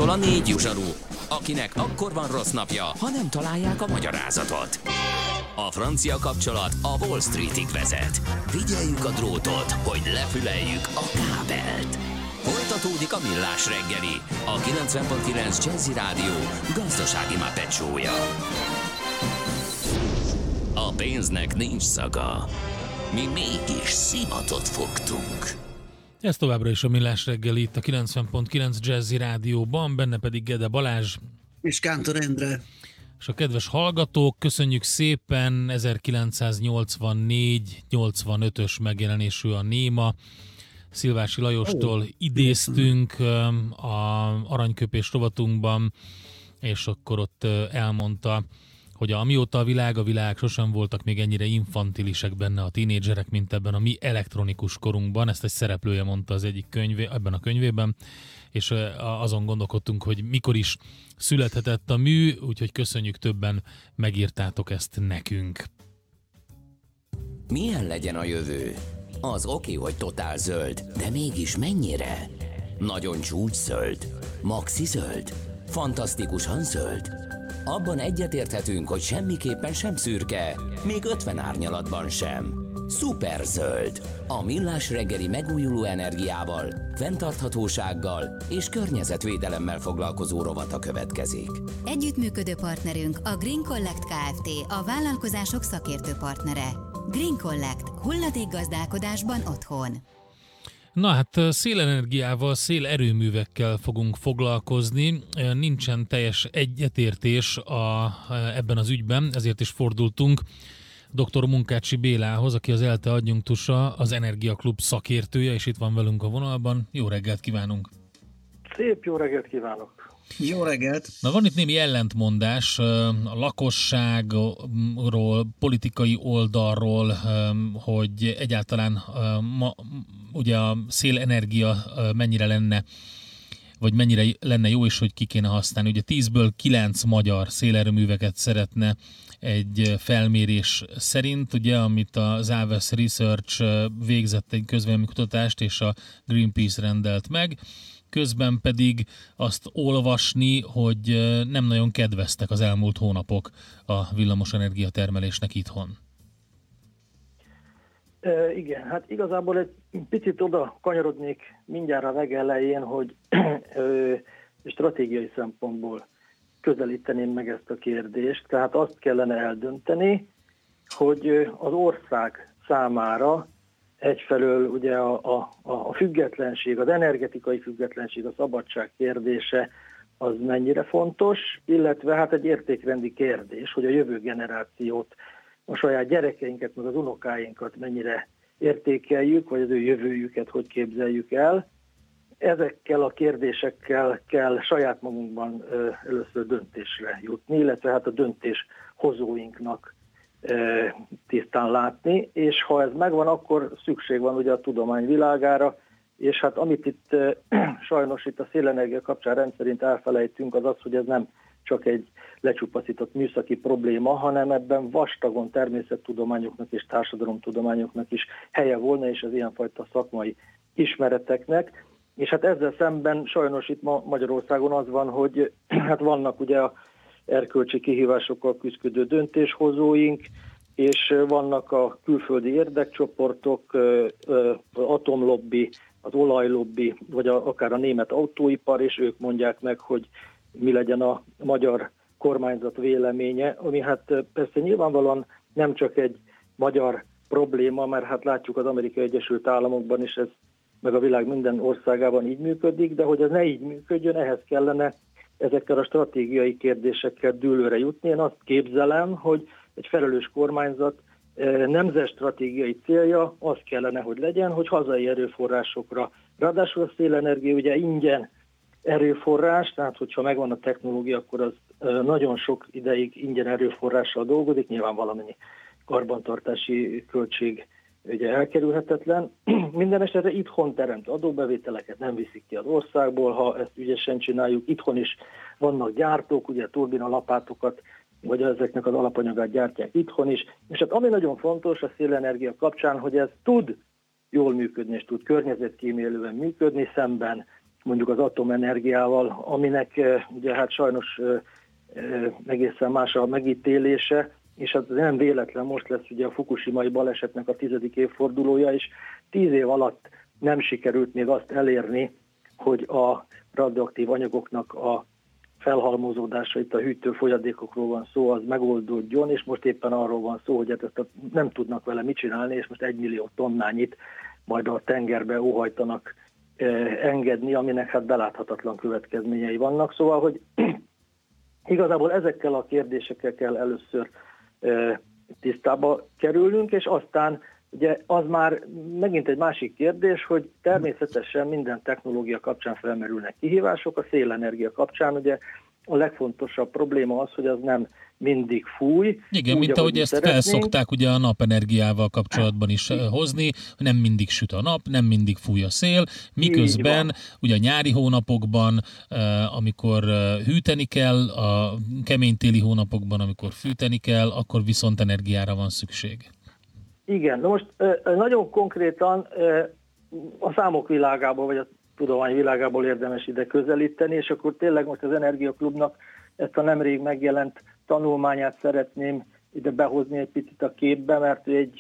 Szól a négy zsarú, akinek akkor van rossz napja, ha nem találják a magyarázatot. A francia kapcsolat a Wall Streetig vezet. Figyeljük a drótot, hogy lefüleljük a kábelt. Folytatódik a Millás reggeli, a 90.9 Jazzy Rádió gazdasági mápecsója. A pénznek nincs szaga. Mi mégis szimatot fogtunk. Ez továbbra is a Millás reggeli itt a 90.9 Jazzy Rádióban, benne pedig Gede Balázs és Kántor Endre. És a kedves hallgatók, köszönjük szépen, 1984-85-ös megjelenésű a Néma. Szilvási Lajostól idéztünk a Aranyköpés rovatunkban, és akkor ott elmondta, hogy amióta a világ sosem voltak még ennyire infantilisek benne a tínédzserek, mint ebben a mi elektronikus korunkban. Ezt egy szereplője mondta az egyik ebben a könyvében, és azon gondolkodtunk, hogy mikor is születhetett a mű, úgyhogy köszönjük, többen megírtátok ezt nekünk. Milyen legyen a jövő? Az oké, hogy totál zöld, de mégis mennyire? Nagyon csúcszöld? Maxi zöld? Fantasztikusan zöld? Abban egyetérthetünk, hogy semmiképpen sem szürke, még 50 árnyalatban sem. Szuperzöld. A Millás reggeli megújuló energiával, fenntarthatósággal és környezetvédelemmel foglalkozó rovata következik. Együttműködő partnerünk a Green Collect Kft., a vállalkozások szakértő partnere. Green Collect. Hulladékgazdálkodásban otthon. Na hát szélenergiával, szélerőművekkel fogunk foglalkozni. Nincsen teljes egyetértés ebben az ügyben, ezért is fordultunk dr. Munkácsi Bélához, aki az ELTE adjunktusa, az Energia Klub szakértője, és itt van velünk a vonalban. Jó reggelt kívánunk! Szép jó reggelt kívánok! Jó reggelt! Na, van itt némi ellentmondás a lakosságról, politikai oldalról, hogy egyáltalán ugye a szélenergia mennyire lenne jó, és hogy ki kéne használni. Ugye 10-ből 9 magyar szélerőműveket szeretne egy felmérés szerint, ugye, amit az Aves Research végzett egy közvéleménykutatást, és a Greenpeace rendelt meg. Közben pedig azt olvasni, hogy nem nagyon kedveztek az elmúlt hónapok a villamosenergia termelésnek itthon. Igen, hát igazából egy picit oda kanyarodnék mindjárt a legelején, hogy stratégiai szempontból közelíteném meg ezt a kérdést. Tehát azt kellene eldönteni, hogy az ország számára egyfelől ugye a függetlenség, az energetikai függetlenség, a szabadság kérdése az mennyire fontos, illetve hát egy értékrendi kérdés, hogy a jövő generációt, a saját gyerekeinket, meg az unokáinkat mennyire értékeljük, vagy az ő jövőjüket hogy képzeljük el. Ezekkel a kérdésekkel kell saját magunkban először döntésre jutni, illetve hát a döntéshozóinknak tisztán látni, és ha ez megvan, akkor szükség van ugye a tudomány világára, és hát amit itt sajnos itt a szélenergia kapcsán rendszerint elfelejtünk, az az, hogy ez nem csak egy lecsupaszított műszaki probléma, hanem ebben vastagon természettudományoknak és társadalomtudományoknak is helye volna, és az ilyenfajta szakmai ismereteknek. És hát ezzel szemben sajnos itt ma Magyarországon az van, hogy hát vannak ugye a erkölcsi kihívásokkal küzdő döntéshozóink, és vannak a külföldi érdekcsoportok, atomlobbi, az olajlobbi, vagy akár a német autóipar, és ők mondják meg, hogy mi legyen a magyar kormányzat véleménye, ami hát persze nyilvánvalóan nem csak egy magyar probléma, mert hát látjuk az Amerikai Egyesült Államokban is, ez meg a világ minden országában így működik, de hogy ez ne így működjön, ehhez kellene ezekkel a stratégiai kérdésekkel dűlőre jutni. Én azt képzelem, hogy egy felelős kormányzat nemzetstratégiai célja az kellene, hogy legyen, hogy hazai erőforrásokra, ráadásul a szélenergia ugye ingyen erőforrás, tehát hogyha megvan a technológia, akkor az nagyon sok ideig ingyen erőforrással dolgozik, nyilván valamennyi karbantartási költség ugye elkerülhetetlen. Minden esetre itthon teremt adóbevételeket, nem viszik ki az országból, ha ezt ügyesen csináljuk. Itthon is vannak gyártók, ugye turbinalapátokat, vagy ezeknek az alapanyagát gyártják itthon is. És hát ami nagyon fontos a szélenergia kapcsán, hogy ez tud jól működni, és tud környezetkímélően működni, szemben mondjuk az atomenergiával, aminek ugye hát sajnos egészen más a megítélése, és az nem véletlen, most lesz ugye a fukushimai balesetnek a 10. évfordulója, és 10 év alatt nem sikerült még azt elérni, hogy a radioaktív anyagoknak a felhalmozódása, itt a hűtő folyadékokról van szó, az megoldódjon, és most éppen arról van szó, hogy ezt nem tudnak vele mit csinálni, és most 1 millió tonnányit majd a tengerbe óhajtanak engedni, aminek hát beláthatatlan következményei vannak. Szóval, hogy igazából ezekkel a kérdésekkel kell először tisztába kerülnünk, és aztán ugye az már megint egy másik kérdés, hogy természetesen minden technológia kapcsán felmerülnek kihívások, a szélenergia kapcsán ugye a legfontosabb probléma az, hogy az nem mindig fúj. Igen, úgy, mint ahogy ezt szeretnénk. felszokták ugye a napenergiával kapcsolatban is hozni, nem mindig süt a nap, nem mindig fúj a szél, miközben ugye a nyári hónapokban, amikor hűteni kell, a kemény téli hónapokban, amikor fűteni kell, akkor viszont energiára van szükség. Igen, na most nagyon konkrétan a számok világából, vagy a tudomány világából érdemes ide közelíteni, és akkor tényleg most az Energiaklubnak ezt a nemrég megjelent tanulmányát szeretném ide behozni egy picit a képbe, mert egy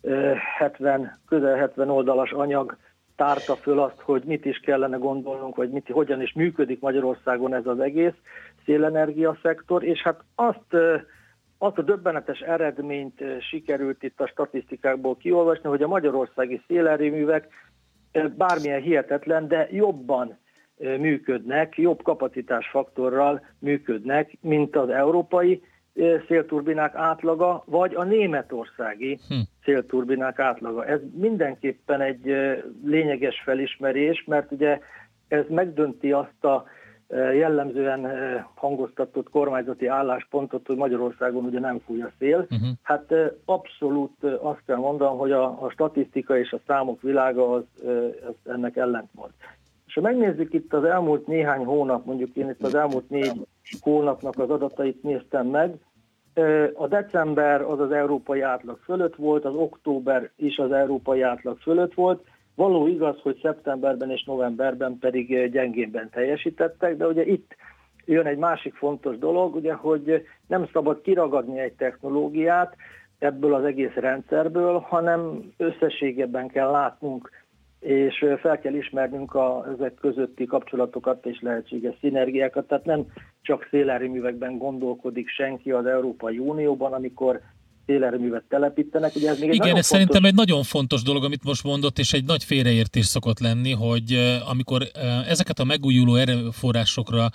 közel 70 oldalas anyag tárta föl azt, hogy mit is kellene gondolnunk, vagy hogyan is működik Magyarországon ez az egész szélenergia szektor, és hát azt a döbbenetes eredményt sikerült itt a statisztikákból kiolvasni, hogy a magyarországi szélerőművek bármilyen hihetetlen, de jobban működnek, jobb kapacitásfaktorral működnek, mint az európai szélturbinák átlaga, vagy a németországi szélturbinák átlaga. Ez mindenképpen egy lényeges felismerés, mert ugye ez megdönti azt a jellemzően hangoztatott kormányzati álláspontot, hogy Magyarországon ugye nem fúj a szél. Hát abszolút azt kell mondanom, hogy a statisztika és a számok világa az ennek ellentmond. És ha megnézzük itt az elmúlt néhány hónap, mondjuk én itt az elmúlt 4 hónapnak az adatait néztem meg, a december az az európai átlag fölött volt, az október is az európai átlag fölött volt. Való igaz, hogy szeptemberben és novemberben pedig gyengébben teljesítettek, de ugye itt jön egy másik fontos dolog, ugye, hogy nem szabad kiragadni egy technológiát ebből az egész rendszerből, hanem összességében kell látnunk, és fel kell ismernünk ezek közötti kapcsolatokat és lehetséges szinergiákat. Tehát nem csak szélerőművekben gondolkodik senki az Európai Unióban, amikor szélerőművet telepítenek. Ugye ez még igen, ez szerintem egy nagyon fontos dolog, amit most mondott, és egy nagy félreértés szokott lenni, hogy amikor ezeket a megújuló erőforrásokra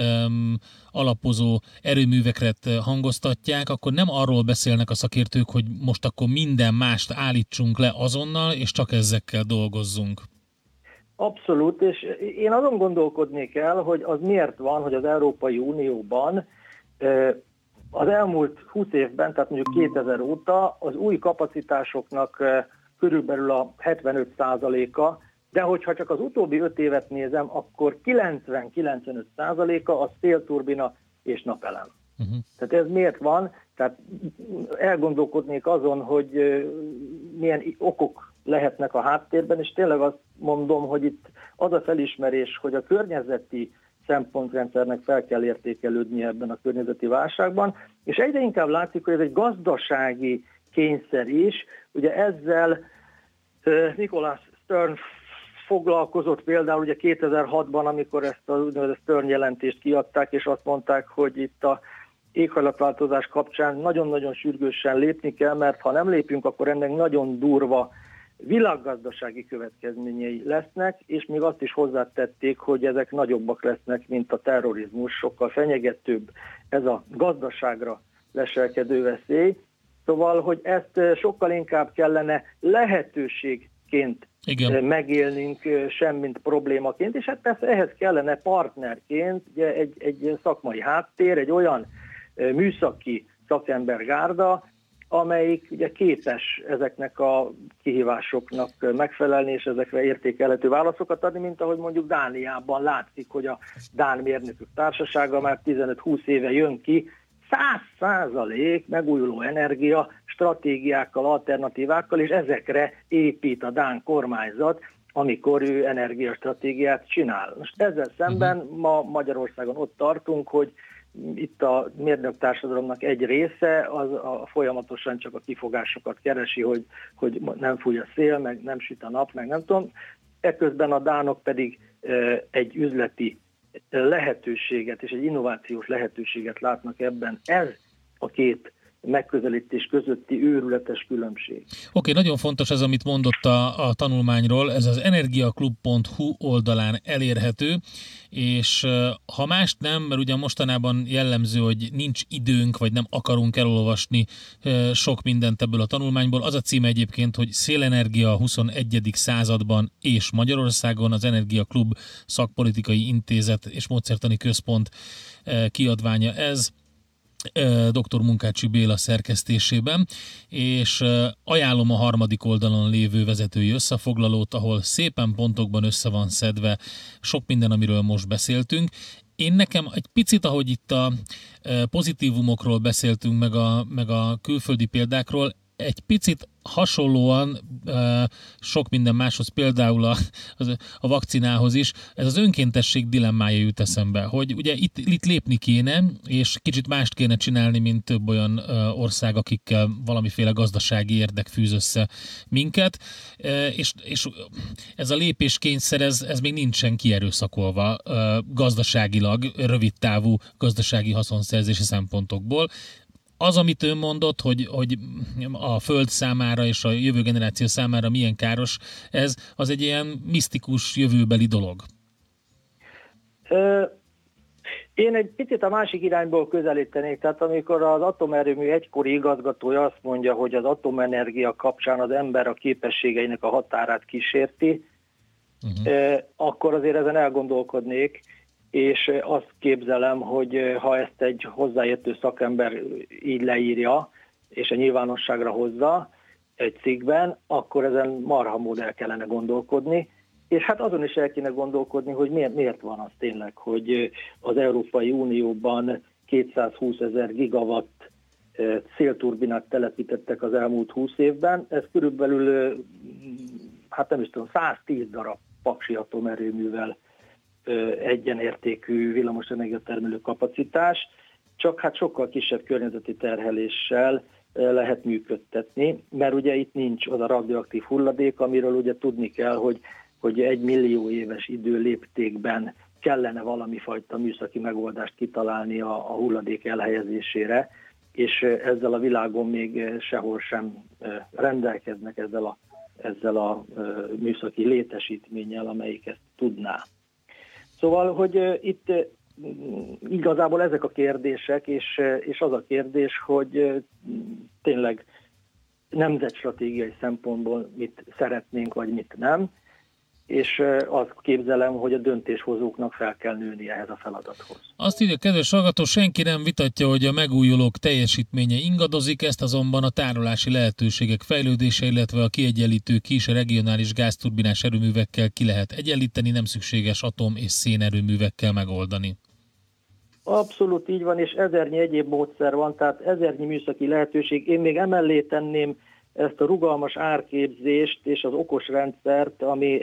alapozó erőműveket hangoztatják, akkor nem arról beszélnek a szakértők, hogy most akkor minden mást állítsunk le azonnal, és csak ezekkel dolgozzunk. Abszolút, és én azon gondolkodnék el, hogy az miért van, hogy az Európai Unióban az elmúlt 20 évben, tehát mondjuk 2000 óta az új kapacitásoknak körülbelül a 75%-a, de hogyha csak az utóbbi 5 évet nézem, akkor 90-95%-a a szélturbina és napelem. Tehát ez miért van? Tehát elgondolkodnék azon, hogy milyen okok lehetnek a háttérben, és tényleg azt mondom, hogy itt az a felismerés, hogy a környezeti szempontrendszernek fel kell értékelődnie ebben a környezeti válságban, és egyre inkább látszik, hogy ez egy gazdasági kényszer is. Ugye ezzel Nicholas Stern foglalkozott például ugye 2006-ban, amikor ezt az úgynevezett Stern jelentést kiadták, és azt mondták, hogy itt a éghajlatváltozás kapcsán nagyon-nagyon sürgősen lépni kell, mert ha nem lépünk, akkor ennek nagyon durva világgazdasági következményei lesznek, és még azt is hozzátették, hogy ezek nagyobbak lesznek, mint a terrorizmus, sokkal fenyegetőbb ez a gazdaságra leselkedő veszély. Szóval, hogy ezt sokkal inkább kellene lehetőségként megélnünk, sem mint problémaként, és hát persze ehhez kellene partnerként ugye egy szakmai háttér, egy olyan műszaki szakembergárda, amelyik ugye képes ezeknek a kihívásoknak megfelelni, és ezekre értékelhető válaszokat adni, mint ahogy mondjuk Dániában látszik, hogy a Dán Mérnökök Társasága már 15-20 éve jön ki 100% megújuló energia stratégiákkal, alternatívákkal, és ezekre épít a dán kormányzat amikor ő energiastratégiát csinál. Most ezzel szemben ma Magyarországon ott tartunk, hogy itt a mérnök társadalomnak egy része az folyamatosan csak a kifogásokat keresi, hogy nem fúj a szél, meg nem süt a nap, meg nem tudom. Eközben a dánok pedig egy üzleti lehetőséget és egy innovációs lehetőséget látnak ebben. Ez a két megközelítés közötti őrületes különbség. Oké, nagyon fontos ez, amit mondott a tanulmányról, ez az energiaklub.hu oldalán elérhető, és ha mást nem, mert ugye mostanában jellemző, hogy nincs időnk, vagy nem akarunk elolvasni sok mindent ebből a tanulmányból, az a címe egyébként, hogy Szélenergia a 21. században és Magyarországon, az Energiaklub Szakpolitikai Intézet és Módszertani Központ kiadványa ez, dr. Munkácsi Béla szerkesztésében, és ajánlom a harmadik oldalon lévő vezetői összefoglalót, ahol szépen pontokban össze van szedve sok minden, amiről most beszéltünk. Én nekem egy picit, ahogy itt a pozitívumokról beszéltünk, meg a külföldi példákról, egy picit hasonlóan sok minden máshoz, például a vakcinához is, ez az önkéntesség dilemmája jut eszembe, hogy ugye itt lépni kéne, és kicsit mást kéne csinálni, mint több olyan ország, akikkel valamiféle gazdasági érdek fűz össze minket, és ez a lépéskényszer, ez még nincsen kierőszakolva gazdaságilag, rövidtávú gazdasági haszonszerzési szempontokból. Az, amit ön mondott, hogy a Föld számára és a jövő generáció számára milyen káros, az egy ilyen misztikus jövőbeli dolog. Én egy picit a másik irányból közelítenék, tehát amikor az atomerőmű egykori igazgatója azt mondja, hogy az atomenergia kapcsán az ember a képességeinek a határát kísérti, akkor azért ezen elgondolkodnék, és azt képzelem, hogy ha ezt egy hozzáértő szakember így leírja, és a nyilvánosságra hozza egy cikkben, akkor ezen marha mód el kellene gondolkodni, és hát azon is el kéne gondolkodni, hogy miért van az tényleg, hogy az Európai Unióban 220 000 gigawatt szélturbinát telepítettek az elmúlt 20 évben, ez körülbelül, hát nem is tudom, 110 darab paksi atomerőművel egyenértékű villamosenergia termelő kapacitás, csak hát sokkal kisebb környezeti terheléssel lehet működtetni, mert ugye itt nincs az a radioaktív hulladék, amiről ugye tudni kell, hogy 1 millió éves időléptékben kellene valami fajta műszaki megoldást kitalálni a hulladék elhelyezésére, és ezzel a világon még sehol sem rendelkeznek ezzel a műszaki létesítménnyel, amelyik ezt tudná. Szóval, hogy itt igazából ezek a kérdések, és az a kérdés, hogy tényleg nemzetstratégiai szempontból mit szeretnénk, vagy mit nem, és azt képzelem, hogy a döntéshozóknak fel kell nőni ehhez a feladathoz. Azt írja, kedves hallgató, senki nem vitatja, hogy a megújulók teljesítménye ingadozik, ezt azonban a tárolási lehetőségek fejlődése, illetve a kiegyenlítő kis regionális gázturbinás erőművekkel ki lehet egyenlíteni, nem szükséges atom- és szénerőművekkel megoldani. Abszolút így van, és ezernyi egyéb módszer van, tehát ezernyi műszaki lehetőség. Én még emellé tenném ezt a rugalmas árképzést és az okos rendszert, ami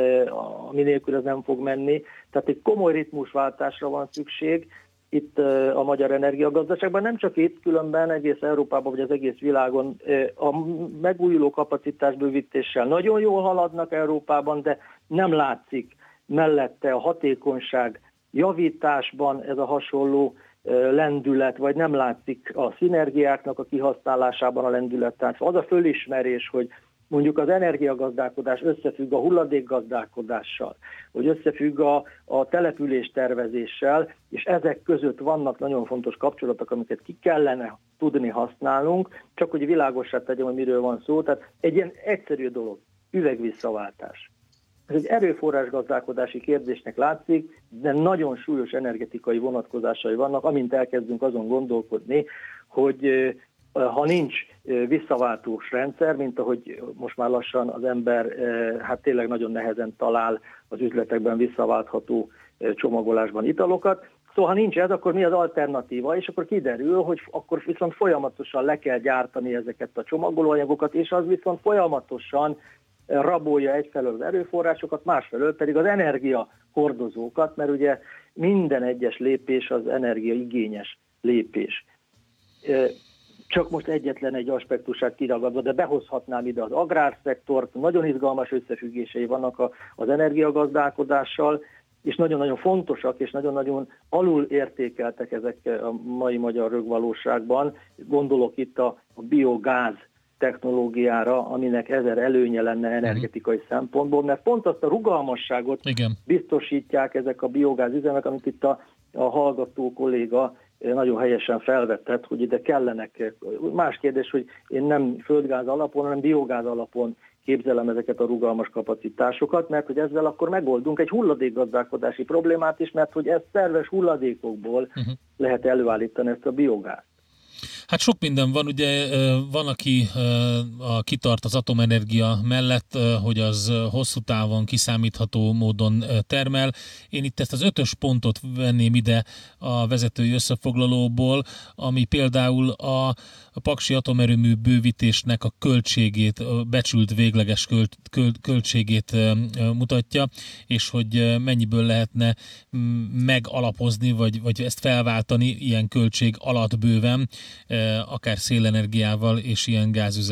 nélkül ez nem fog menni. Tehát egy komoly ritmusváltásra van szükség itt a magyar energiagazdaságban, nem csak itt, különben egész Európában vagy az egész világon a megújuló kapacitásbővítéssel nagyon jól haladnak Európában, de nem látszik mellette a hatékonyság javításban ez a hasonló lendület, vagy nem látszik a szinergiáknak a kihasználásában a lendület. Tehát az a fölismerés, hogy mondjuk az energiagazdálkodás összefügg a hulladékgazdálkodással, hogy összefügg a településtervezéssel, és ezek között vannak nagyon fontos kapcsolatok, amiket ki kellene tudni használnunk, csak hogy világossá tegyem, hogy miről van szó. Tehát egy ilyen egyszerű dolog, üvegvisszaváltás. Ez egy erőforrásgazdálkodási kérdésnek látszik, de nagyon súlyos energetikai vonatkozásai vannak, amint elkezdünk azon gondolkodni, hogy ha nincs visszaváltós rendszer, mint ahogy most már lassan az ember hát tényleg nagyon nehezen talál az üzletekben visszaváltható csomagolásban italokat, szóval ha nincs ez, akkor mi az alternatíva, és akkor kiderül, hogy akkor viszont folyamatosan le kell gyártani ezeket a csomagolóanyagokat, és az viszont folyamatosan rabolja egyfelől az erőforrásokat, másfelől pedig az energiahordozókat, mert ugye minden egyes lépés az energiaigényes lépés. Csak most egyetlen egy aspektusát kiragadva, de behozhatnám ide az agrárszektort, nagyon izgalmas összefüggései vannak az energiagazdálkodással, és nagyon-nagyon fontosak, és nagyon-nagyon alul értékeltek ezek a mai magyar rögvalóságban. Gondolok itt a biogáz technológiára, aminek 1000 előnye lenne energetikai szempontból, mert pont azt a rugalmasságot biztosítják ezek a biogáz üzemek, amit itt a hallgató kolléga nagyon helyesen felvetett, hogy ide kellenek. Más kérdés, hogy én nem földgáz alapon, hanem biogáz alapon képzelem ezeket a rugalmas kapacitásokat, mert hogy ezzel akkor megoldunk egy hulladékgazdálkodási problémát is, mert hogy ez szerves hulladékokból lehet előállítani ezt a biogázt. Hát sok minden van, ugye van, aki kitart az atomenergia mellett, hogy az hosszú távon kiszámítható módon termel. Én itt ezt az 5-ös pontot venném ide a vezetői összefoglalóból, ami például a paksi atomerőmű bővítésnek a költségét, a becsült végleges költségét mutatja, és hogy mennyiből lehetne megalapozni, vagy ezt felváltani ilyen költség alatt bőven, akár szélenergiával és ilyen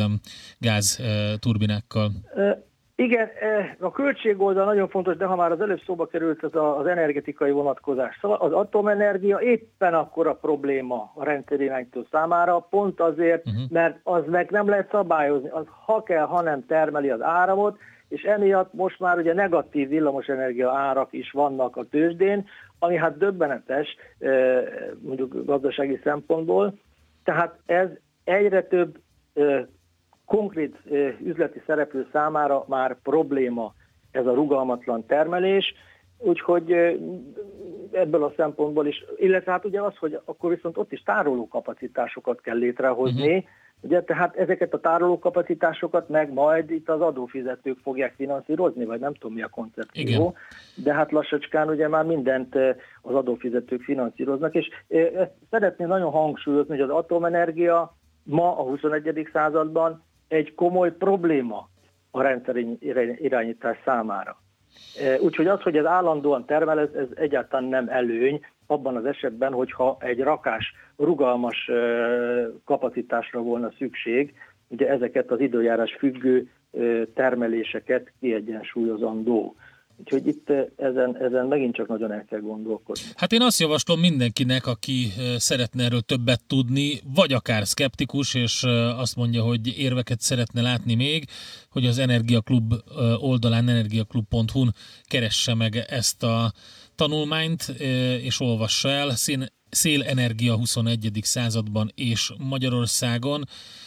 gázturbinákkal. Igen, a költségoldal nagyon fontos, de ha már az előbb szóba került az energetikai vonatkozás. Szóval az atomenergia éppen akkora probléma a rendszerirányító számára, pont azért, mert az meg nem lehet szabályozni. Az ha kell, ha nem termeli az áramot, és emiatt most már ugye negatív villamosenergia árak is vannak a tőzsdén, ami hát döbbenetes, mondjuk gazdasági szempontból. Tehát ez egyre több konkrét üzleti szereplő számára már probléma, ez a rugalmatlan termelés, úgyhogy ebből a szempontból is, illetve hát ugye az, hogy akkor viszont ott is tárolókapacitásokat kell létrehozni, ugye, tehát ezeket a tárolókapacitásokat meg majd itt az adófizetők fogják finanszírozni, vagy nem tudom mi a koncepció, igen. De hát lassacskán ugye már mindent az adófizetők finanszíroznak, és ezt szeretném nagyon hangsúlyozni, hogy az atomenergia ma a 21. században egy komoly probléma a rendszerirányítás számára. Úgyhogy az, hogy ez állandóan termel, ez egyáltalán nem előny abban az esetben, hogyha egy rakás rugalmas kapacitásra volna szükség, ugye ezeket az időjárás függő termeléseket kiegyensúlyozandó. Úgyhogy itt ezen megint csak nagyon el kell gondolkodni. Hát én azt javaslom mindenkinek, aki szeretne erről többet tudni, vagy akár szkeptikus, és azt mondja, hogy érveket szeretne látni még, hogy az Energiaklub oldalán, energiaklub.hu-n keresse meg ezt a tanulmányt, és olvassa el. Szélenergia 21. században és Magyarországon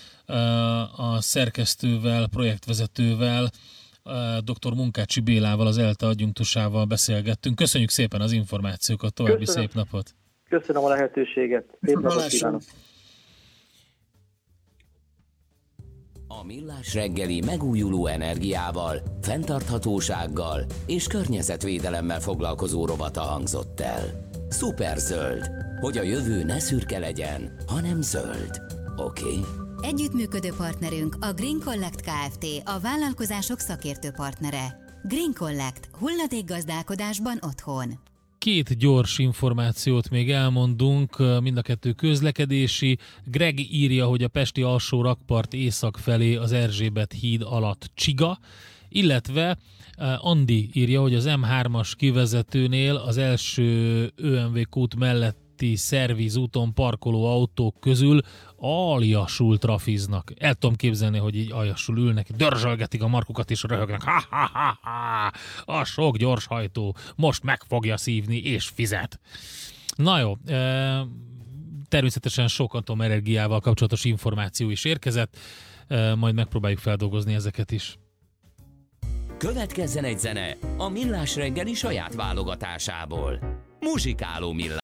a szerkesztővel, projektvezetővel, dr. Munkácsi Bélával, az ELTE adjunktusával beszélgettünk. Köszönjük szépen az információkat, további szép napot! Köszönöm a lehetőséget! Szép napot kívánok! A Millás reggeli megújuló energiával, fenntarthatósággal és környezetvédelemmel foglalkozó rovata hangzott el. Szuperzöld, hogy a jövő ne szürke legyen, hanem zöld. Oké? Együttműködő partnerünk a Green Collect Kft. A vállalkozások szakértő partnere. Green Collect. Hulladékgazdálkodásban otthon. 2 gyors információt még elmondunk, mind a 2 közlekedési. Greg írja, hogy a pesti alsó rakpart észak felé az Erzsébet híd alatt csiga, illetve Andi írja, hogy az M3-as kivezetőnél az első ÖMV kút melletti szervizúton parkoló autók közül aljasul trafiznak. El tudom képzelni, hogy így aljasul ülnek, dörzsölgetik a markukat és röhögnek. A sok gyorshajtó most meg fogja szívni és fizet. Na jó, természetesen sok atomenergiával kapcsolatos információ is érkezett, majd megpróbáljuk feldolgozni ezeket is. Következzen egy zene a Millás reggeli saját válogatásából. Muzsikáló Millás.